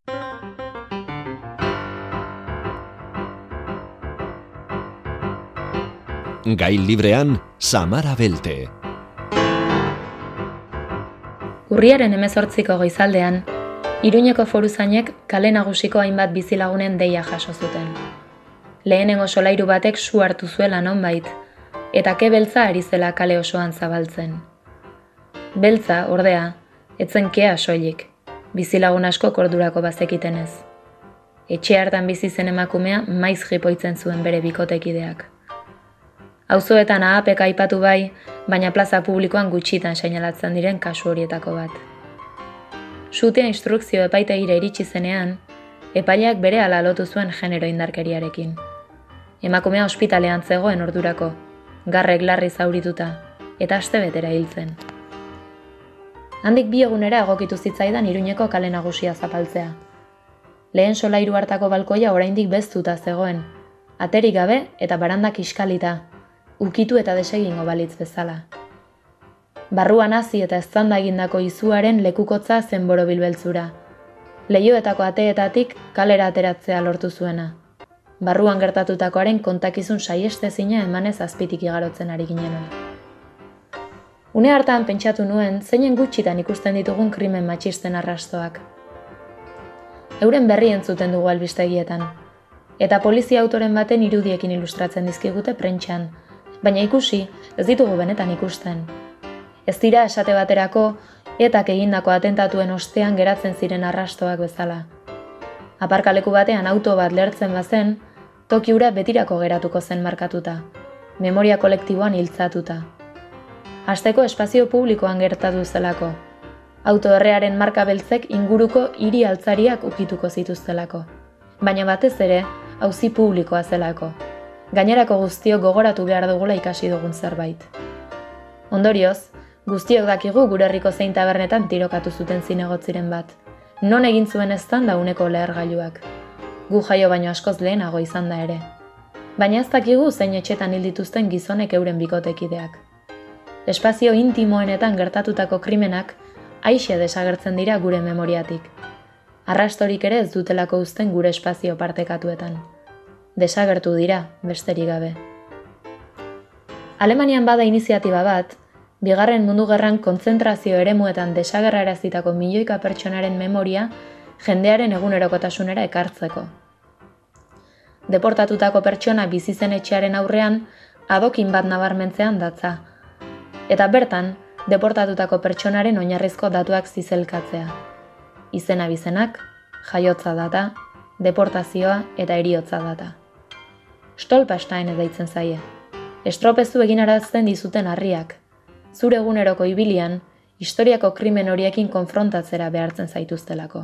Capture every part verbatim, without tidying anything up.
Gai librean, Samara Belte. Urriaren hemezortziko goizaldean, Iruñeko foruzainek kale nagusiko hainbat bizilagunen deia jaso zuten. Lehenengo solairu batek su hartu zuela nonbait, eta ke beltza ari zela kale osoan zabaltzen. Beltza, ordea, etzen kea soilik, bizilagun asko kordurako bazekitenez. Etxe hartan bizi zen emakumea maiz jipoitzen zuen bere bikotekideak. Auzoetan ahapeka aipatu bai, baina plaza publikoan gutxitan seinalatzen diren kasu horietako bat. Sutea instrukzio epaitegira iritsi zenean, epaileak berehala lotu zuen genero indarkeriarekin. Emakumea ospitalean zegoen ordurako, garrek larri zaurituta, eta astebetera hil zen. Handik bi egunera egokitu zitzaidan Iruñeko kale nagusia zapaltzea. Lehen solairu hartako balkoia oraindik beztuta zegoen, aterik gabe eta barandak iskalita, ukitu eta desegingo balitz bezala. Barruan hasi eta eztanda egindako izuaren lekukotza zen borobil beltzura. Leihoetako ateetatik kalera ateratzea lortu zuena. Barruan gertatutakoaren kontakizun saiestezina emanez azpitik igarotzen ari ginenen. Une hartan pentsatu nuen zeinen gutxitan ikusten ditugun krimen matxisten arrastoak. Euren berri entzuten dugu albistegietan, eta polizia autoren baten irudiekin ilustratzen dizkigute prentxan, baina ikusi ez ditugu benetan ikusten. Ez dira esate baterako etak egindako atentatuen ostean geratzen ziren arrastoak bezala. Aparkaleku batean auto bat lertzen bazen, toki hura betirako geratuko zen markatuta, memoria kolektiboan hiltzatuta. Hasteko espazio publikoan gertatu zelako. Auto errearen marka beltzek inguruko hiri altzariak ukituko zituztelako. Baina batez ere, auzi publikoa zelako. Gainerako guztiok gogoratu behar dugula ikasi dugun zerbait. Ondorioz, guztiok dakigu gure herriko zein tabernetan tirokatu zuten zinegotziren bat. Non egin zuen eztanda uneko lehergailuak. Gu jaio baino askoz lehenago izan da ere. Baina ez dakigu zein etxetan hil dituzten gizonek euren bikotekideak. Espazio intimoenetan gertatutako krimenak aixe desagertzen dira gure memoriatik. Arrastorik ere ez dutelako uzten gure espazio partekatuetan. Desagertu dira, besterik gabe. Alemanian bada iniziatiba bat, Bigarren Mundu Gerran kontzentrazio eremuetan desagerrarazitako milioika pertsonaren memoria jendearen egunerokotasunera ekartzeko. Deportatutako pertsona bizi zen etxearen aurrean adokin bat nabarmentzean datza, eta bertan deportatutako pertsonaren oinarrizko datuak zizelkatzea. Izena bizenak, jaiotza data, deportazioa eta heriotza data. Stolperstein deitzen zaie. Estropezu eginarazten dizuten harriak. Zure eguneroko ibilian, historiako krimen horiekin konfrontatzera behartzen zaituztelako.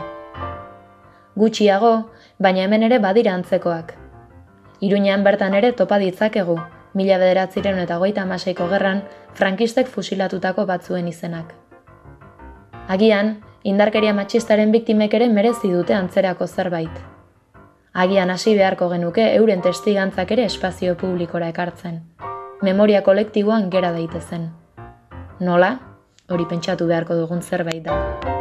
Gutxiago, baina hemen ere badira antzekoak. Iruñean bertan ere topa ditzakegu, mila bederatziehun eta hogeita hamaseiko gerran frankistek fusilatutako batzuen izenak. Agian, indarkeria matxistaren biktimek ere merezi dute antzerako zerbait. Agian hasi beharko genuke euren testigantzak ere espazio publikora ekartzen. Memoria kolektiboan gera daitezen. Nola? Hori pentsatu beharko dugun zerbait da.